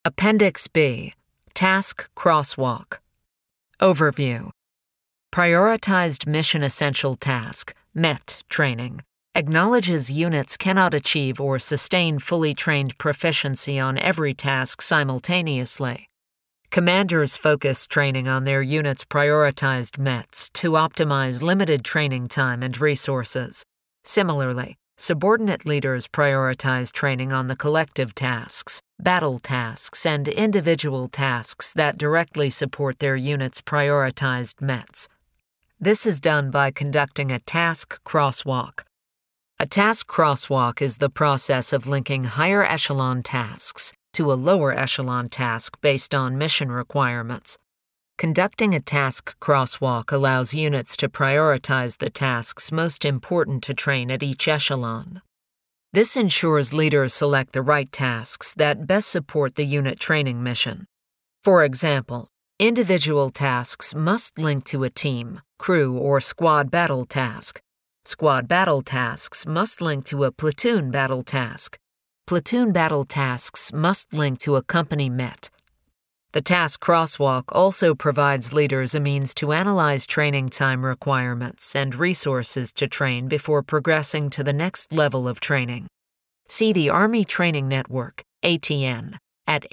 Appendix B, Task Crosswalk. Overview. Prioritized Mission Essential Task, MET training, acknowledges units cannot achieve or sustain fully trained proficiency on every task simultaneously. Commanders focus training on their unit's prioritized METs to optimize limited training time and resources. Similarly, subordinate leaders prioritize training on the collective tasks, battle tasks, and individual tasks that directly support their unit's prioritized METs. This is done by conducting a task crosswalk. A task crosswalk is the process of linking higher echelon tasks to a lower echelon task based on mission requirements. Conducting a task crosswalk allows units to prioritize the tasks most important to train at each echelon. This ensures leaders select the right tasks that best support the unit training mission. For example, individual tasks must link to a team, crew, or squad battle task. Squad battle tasks must link to a platoon battle task. Platoon battle tasks must link to a company MET. The task crosswalk also provides leaders a means to analyze training time requirements and resources to train before progressing to the next level of training. See the Army Training Network, ATN, at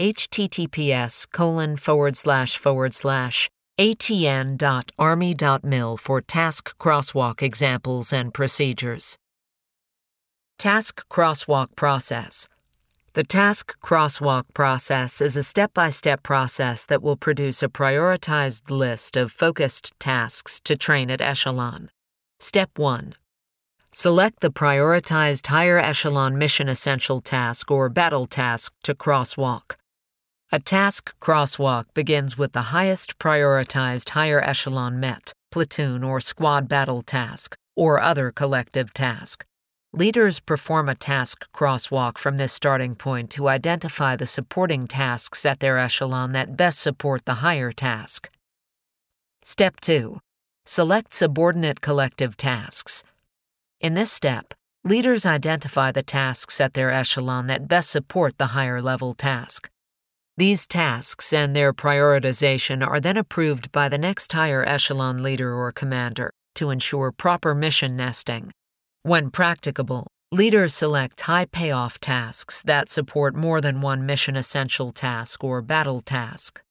https://atn.army.mil for task crosswalk examples and procedures. Task Crosswalk Process. The task crosswalk process is a step-by-step process that will produce a prioritized list of focused tasks to train at echelon. Step 1. Select the prioritized higher echelon mission essential task or battle task to crosswalk. A task crosswalk begins with the highest prioritized higher echelon MET, platoon, or squad battle task, or other collective task. Leaders perform a task crosswalk from this starting point to identify the supporting tasks at their echelon that best support the higher task. Step 2. Select subordinate collective tasks. In this step, leaders identify the tasks at their echelon that best support the higher level task. These tasks and their prioritization are then approved by the next higher echelon leader or commander to ensure proper mission nesting. When practicable, leaders select high payoff tasks that support more than one mission essential task or battle task.